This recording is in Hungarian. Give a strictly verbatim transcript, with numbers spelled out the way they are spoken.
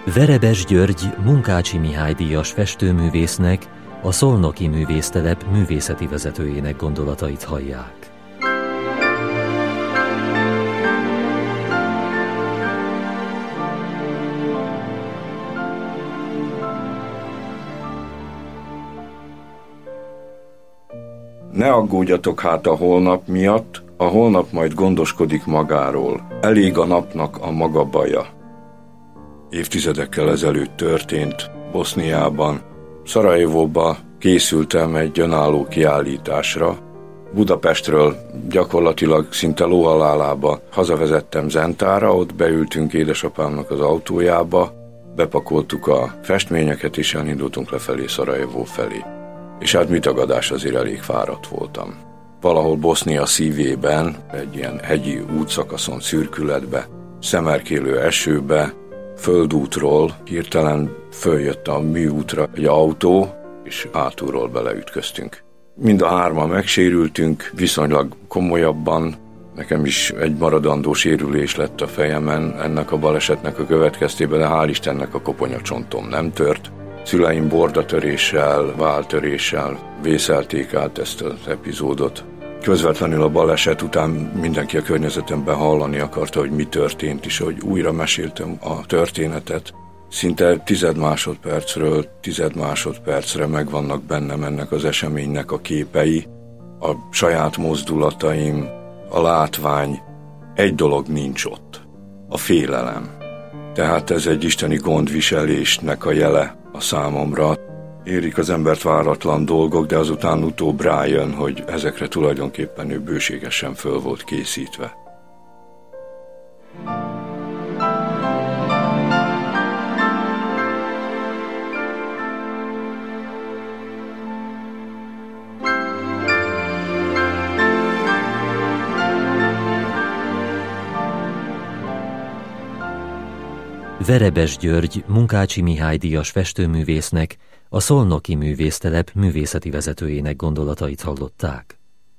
Verebes György Munkácsy Mihály díjas festőművésznek, a Szolnoki Művésztelep művészeti vezetőjének gondolatait hallják. Ne aggódjatok hát a holnap miatt, a holnap majd gondoskodik magáról. Elég a napnak a maga baja. Évtizedekkel ezelőtt történt Boszniában. Szarajevóba készültem egy önálló kiállításra. Budapestről gyakorlatilag szinte lóhalálába hazavezettem Zentára, ott beültünk édesapámnak az autójába, bepakoltuk a festményeket és elindultunk lefelé Szarajevó felé. És hát mi tagadás, azért elég fáradt voltam. Valahol Bosznia szívében, egy ilyen hegyi útszakaszon, szürkületbe, szemerkélő esőbe, földútról hirtelen följött a műútra egy autó, és hátulról beleütköztünk. Mind a hárman megsérültünk, viszonylag komolyabban. Nekem is egy maradandó sérülés lett a fejemen ennek a balesetnek a következtében, de hál' Istennek a koponyacsontom nem tört. Szüleim bordatöréssel, váltöréssel vészelték át ezt az epizódot. Közvetlenül a baleset után mindenki a környezetemben hallani akarta, hogy mi történt, és hogy újra meséltem a történetet. Szinte tized másodpercről tized másodpercre megvannak bennem ennek az eseménynek a képei, a saját mozdulataim, a látvány. Egy dolog nincs ott, a félelem. Tehát ez egy isteni gondviselésnek a jele a számomra. Érik az embert váratlan dolgok, de azután utóbb rájön, hogy ezekre tulajdonképpen ő bőségesen föl volt készítve. Verebes György Munkácsy Mihály díjas festőművésznek, a Szolnoki Művésztelep művészeti vezetőjének gondolatait hallották.